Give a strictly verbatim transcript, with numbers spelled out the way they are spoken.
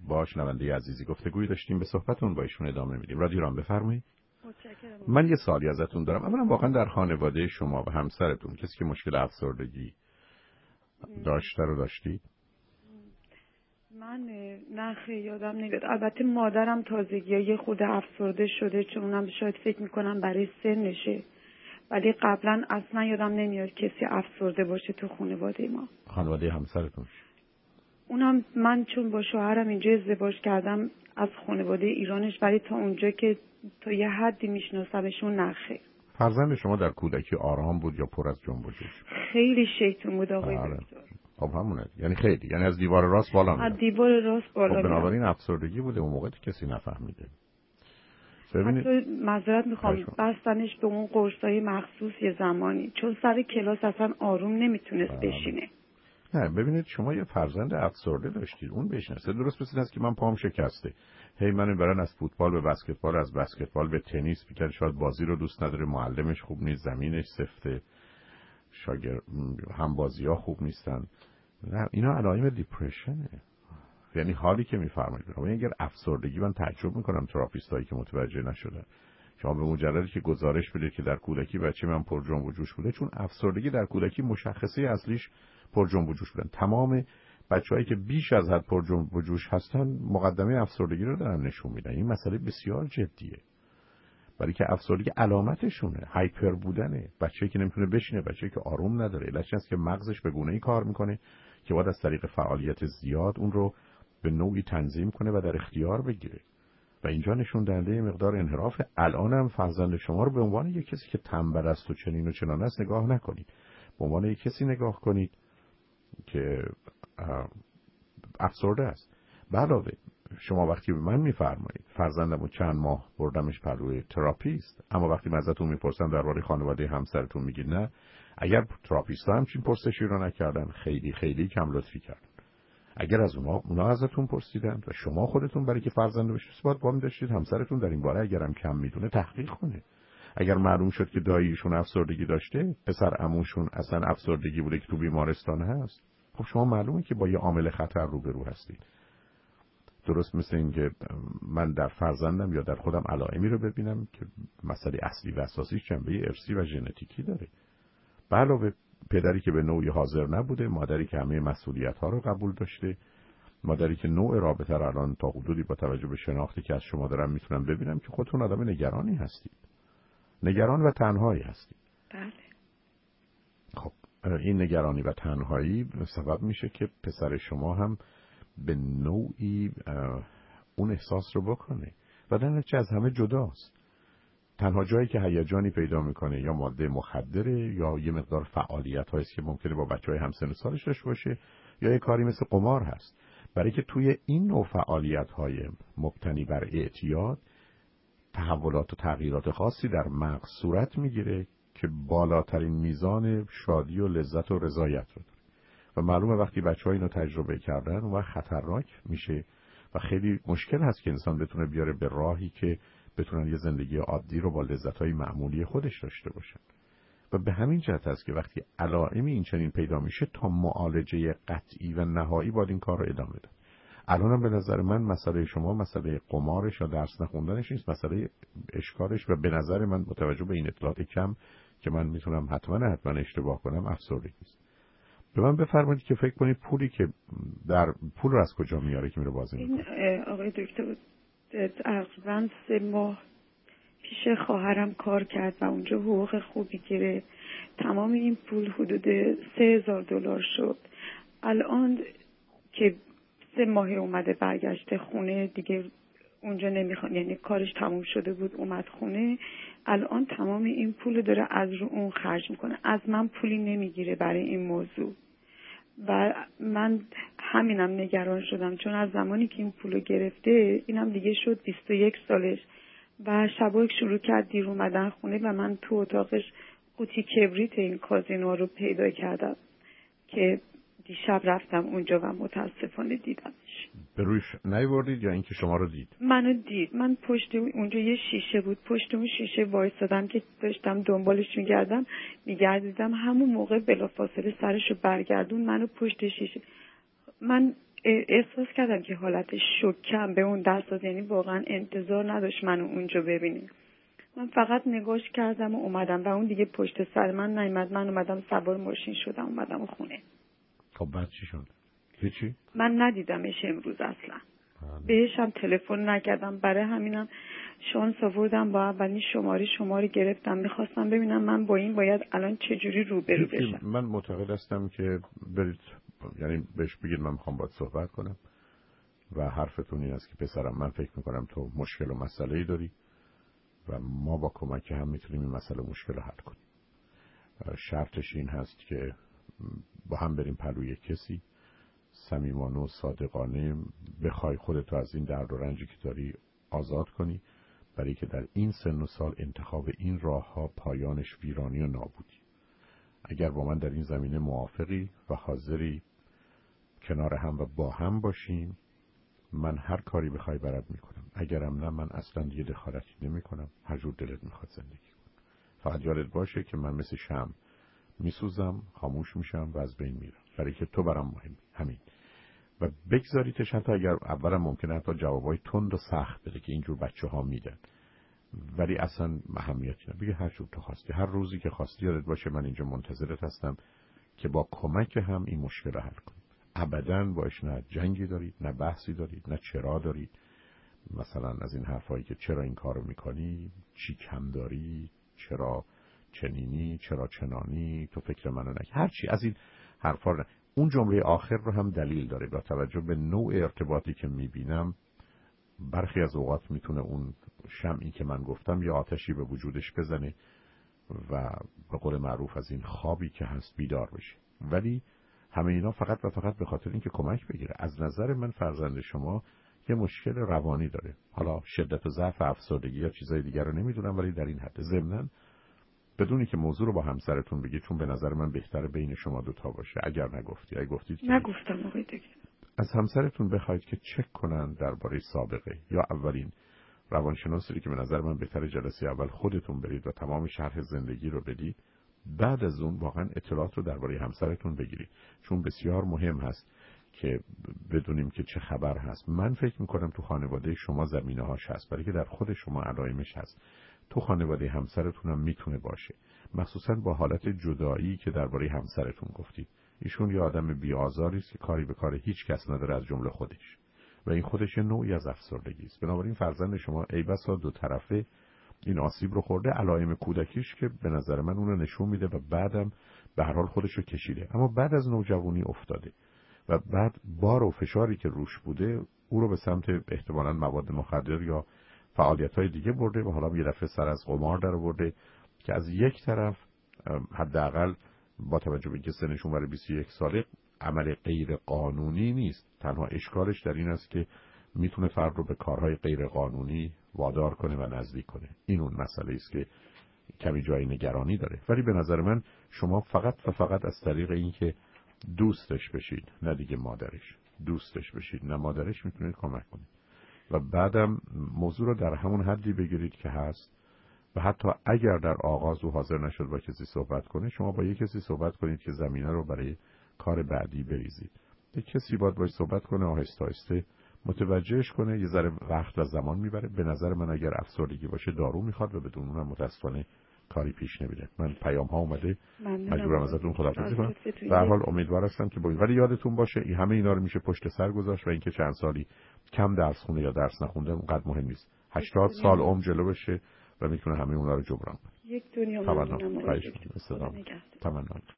با شنونده عزیزی گفتگوی داشتیم، به صحبتون با ایشون ادامه میدیم. رادیو ایران بفرمایید. من یه سوالی ازتون دارم. اولا واقعا در خانواده شما و همسرتون کسی که مشکل افسردگی داشته رو داشتید؟ من نه خیلی یادم نمیاد. البته مادرم تازگی یه خود افسرده شده، چون اونم شاید فکر میکنم برای سنشه، ولی قبلا اصلا یادم نمیاد کسی افسرده باشه تو خانواده ما. خانواده همسرتون؟ اونم من چون با شوهرم اینجا ازدواج کردم از خانواده ایرانش، ولی تا اونجا که تا یه حدی میشناسمشون نخیر. فرزند شما در کودکی آرام بود یا پر از جنب و جوش؟ خیلی شیطون بود آقای دکتر. خب همونه، یعنی خیلی، یعنی از دیوار راست بالا میره. از دیوار راست بالا میره. خب بنابراین افسردگی بوده اون موقع کسی نفهمیده. ببینید حتی معذرت میخوام بستنش به اون قرصای مخصوص یه زمانی، چون سر کلاس اصلا آروم نمیتونست بشینه. نه ببینید شما یه فرزند افسرده داشتید، اون بشناسه. درست مثل است که من پام شکسته، هی منو برن از فوتبال به بسکتبال، از بسکتبال به تنیس میگن، شاید بازی رو دوست نداره، معلمش خوب نیست، زمینش سفته، شاگرد هم بازی‌ها خوب نیستن. نه اینا علائم دیپرشنه، یعنی حالی که میفرمایید. اما اگر افسردگی، من تعجب میکنم تراپیستایی که متوجه نشدن. شما به مجردی که گزارش بدید که در کودکی بچه من پر جنب و جوش بوده، چون افسردگی در کودکی مشخصه اصلیش پر جنب و جوش بودن. تمام بچه‌هایی که بیش از حد پر جنب و جوش هستن مقدمه افسردگی رو دارن نشون میدن. این مسئله بسیار جدیه، برای که افسردگی علامتشونه هایپر بودنه. بچه‌ای که نمیتونه بشینه، بچه‌ای که آروم نداره، علتش است که مغزش به گونه‌ای کار میکنه که باید از طریق فعالیت زیاد اون رو به نوعی تنظیم کنه و در اختیار بگیره و اینجا نشون دهنده مقدار انحراف. الانم فرزند شما رو به عنوان یک کسی که تنبل است و چنین و چنان است نگاه نکنید، به عنوان یک کسی نگاه کنید که افسرده است. علاوه شما وقتی به من میفرمایید فرزندمو چند ماه بردمش پروی تراپیست، اما وقتی من ازتون میپرسم درباره خانواده همسرتون میگید نه. اگر تراپیست‌ها همچین پرسشی رو نکردن خیلی خیلی کم لطفی کردن. اگر از اونا اونا ازتون پرسیدن و شما خودتون برای که فرزند بشید باید وامی داشتید همسرتون در این باره اگرم کم میدونه تحقیق کنه. اگر معلوم شد که داییشون افسردگی داشته، پسر عموشون اصلا افسردگی بوده که تو بیمارستان هست، خب شما معلومه که با یه عامل خطر روبرو هستید. درست مثل این که من در فرزندم یا در خودم علائمی رو ببینم که مسئله اصلی و اساسیش جنبه ارثی و ژنتیکی داره. به علاوه پدری که به نوعی حاضر نبوده، مادری که همه مسئولیت‌ها رو قبول داشته، مادری که نوع رابطه رو الان تا حدودی با توجه به شناختی که از شما دارم میتونم ببینم که خودتون آدم نگرانی هستید، نگران و تنهایی هستید. بله. خب این نگرانی و تنهایی سبب میشه که پسر شما هم به نوعی اون احساس رو بکنه و در نتیجه از همه جداست. تنها جایی که هیجانی پیدا میکنه یا ماده مخدره یا یه مقدار فعالیت هایی که ممکنه با بچهای همسن سالش داشته باشه یا یه کاری مثل قمار هست. برای که توی این نوع فعالیت های مبتنی بر اعتیاد تحولات و تغییرات خاصی در مغز صورت میگیره که بالاترین میزان شادی و لذت و رضایت رو داره و معلومه وقتی بچه‌ها اینو تجربه کردن اون وقت خطرناک میشه و خیلی مشکل هست که انسان بتونه بیاره به راهی که بتونن یه زندگی عادی رو با لذت‌های معمولی خودش داشته باشن. و به همین جهت است که وقتی علائمی این چنین پیدا میشه تا معالجه قطعی و نهایی باید این کار رو ادامه داد. الانم به نظر من مسئله شما مسئله قمارش یا درس نخوندنش نیست، مسئله اشکالش و به نظر من با توجه به این اطلاعات کم که من میتونم حتما حتما اشتباه کنم افسردگی است. به من بفرمایید که فکر کنید پولی که در پول رو از کجا میاره که میره بازی میکنه؟ این آقای دکتر تقریبا سه ماه پیش خواهرم کار کرد و اونجا حقوق خوبی گرفت. تمام این پول حدود سه هزار دلار شد. الان که سه ماه اومده برگشته خونه دیگه اونجا نمیخواد، یعنی کارش تموم شده بود اومد خونه، الان تمام این پول داره از رو اون خرج میکنه. از من پولی نمیگیره برای این موضوع و من همینم نگران شدم، چون از زمانی که این پولو گرفته اینم دیگه شد بیست و یک سالش و شبا شروع کرد دیر اومدن خونه و من تو اتاقش قوطی کبریت این کازینو رو پیدا کردم که دیشب رفتم اونجا و متاسفانه دیدمش. به روش نیوردید یا اینکه شما رو دید؟ منو دید. من پشت اونجا یه شیشه بود، پشت اون شیشه وایسادم که داشتم دنبالش میگردم میگردیدم، همون موقع بلافاصله سرشو برگردون منو پشت شیشه. من احساس کردم که حالت شوکم به اون دست داد، یعنی واقعا انتظار نداشت منو اونجا ببینه. من فقط نگاش کردم و اومدم و اون دیگه پشت سر من نیامد. من اومدم سوار ماشین شدم اومدم خونه. خب بعد چی شد؟ هیچی؟ من ندیدمش امروز اصلا. آه. بهش هم تلفن نکردم، برای همینم شانس آوردم با اولین شماره شماره گرفتم. میخواستم ببینم من با این باید الان چجوری روبرو بشم. من معتقد هستم که برید، یعنی بهش بگید من میخوام باهات صحبت کنم و حرفتون این است که پسرم من فکر میکنم تو مشکل و مسئله‌ای داری و ما با کمک هم میتونیم این مسئله مشکل رو حل کنیم. شرطش این هست که با هم بریم پلوی کسی، صمیمانه و صادقانه بخوای خودتو از این درد و رنجی که داری آزاد کنی، برای که در این سن و سال انتخاب این راه ها پایانش ویرانی و نابودی. اگر با من در این زمینه موافقی و حاضری کنار هم و با هم باشیم، من هر کاری بخوای برات میکنم. اگرم نه، من اصلا دیگه دخالتی نمی کنم. هر جور دلت میخواد زندگی کن. فقط یادت باشه که من مثل شمع میسوزم، خاموش میشم و از بین میرم، برای که تو برام مهمی. همین. و بگذاریتش، حتی اگر اولم ممکنه حتی جوابای تند و سخت بده که اینجور بچه ها میدن، ولی اصلا اهمیتی نداره. بگه هر جور تو خواستی، هر روزی که خواستی، یادت باشه من اینجا منتظرت هستم که با کمک هم این مشکل رو حل کنیم. ابداً باش نه جنگی دارید، نه بحثی دارید، نه چرا دارید. مثلا از این حرفایی که چرا این کارو میکنی، چی کم داری، چرا چنینی، چرا چنانی، تو فکر منو نکنی، هر چی از این حرفا. اون جمله آخر رو هم دلیل داره. با توجه به نوع ارتباطی که میبینم، برخی از اوقات میتونه اون شمعی که من گفتم یا آتشی به وجودش بزنه و به قول معروف از این خوابی که هست بیدار بشه. ولی همه اینا فقط و فقط به خاطر اینکه کمک بگیره. از نظر من فرزند شما یه مشکل روانی داره. حالا شدت و ضعف افسردگی یا چیزای دیگر رو نمیدونم، ولی در این حد. ضمناً بدونی که موضوع رو با همسرتون بگید، چون به نظر من بهتره بین شما دوتا باشه. اگر نگفتی، اگه گفتید که نگفتم آقای دکتر. از همسرتون بخواید که چک کنن درباره سابقه، یا اولین روانشناسی که به نظر من بهتره جلسه اول خودتون برید و تمام شرح زندگی رو بدید. بعد از اون واقعا اطلاعات رو درباره همسرتون بگیرید، چون بسیار مهم هست که بدونیم که چه خبر هست. من فکر میکنم تو خانواده شما زمینه هاش هست، برای که در خود شما علائمش هست. تو خانواده همسرتون هم میتونه باشه، مخصوصا با حالت جدایی که درباره همسرتون گفتید. ایشون یه آدم بی‌آزاری است که کاری به کار هیچ کس نداره از جمله خودش، و این خودش نوعی از افسردگی است. بنابراین فرزند شما ای بسا دو طرفه این آسیب رو خورده. علائم کودکیش که به نظر من اون رو نشون میده و بعدم به هر حال خودش رو کشیده، اما بعد از نوجوانی افتاده و بعد بار و فشاری که روش بوده او رو به سمت احتمالاً مواد مخدر یا فعالیت‌های دیگه برده و حالا یه دفعه سر از قمار در برده که از یک طرف حداقل با توجه به اینکه سنشون برای بیست و یک ساله عمل غیر قانونی نیست. تنها اشکالش در این است که میتونه فرد رو به کارهای غیر قانونی وادار کنه و نزدیک کنه. این اون مسئله است که کمی جای نگرانی داره. ولی به نظر من شما فقط و فقط از طریق اینکه دوستش بشید، نه دیگه مادرش، دوستش بشید نه مادرش، میتونید کمک کنید. و بعدم موضوع رو در همون حدی بگیرید که هست و حتی اگر در آغاز او حاضر نشد با کسی صحبت کنه، شما با یک کسی صحبت کنید که زمینه رو برای کار بعدی بریزید. یک کسی باید باید صحبت کنه، آهسته آهسته متوجهش کنه. یه ذره وقت و زمان میبره. به نظر من اگر افسردگی باشه دارو میخواد و بدون اونم متاسفانه کاری پیش نمیره. من پیام ها اومده، مجبورم ازتون خداحافظی کنم. به هر حال امیدوار هستم که با این، ولی یادتون باشه این همه اینا رو میشه پشت سر گذاشت و اینکه چند سالی کم درس خونده یا درس نخونده اونقدر مهم نیست. هشتاد سال عمر جلو بشه و میتونه همه اونا رو جبران کنه. یک دنیا ممنونم. خواهش می‌کنم. تمام.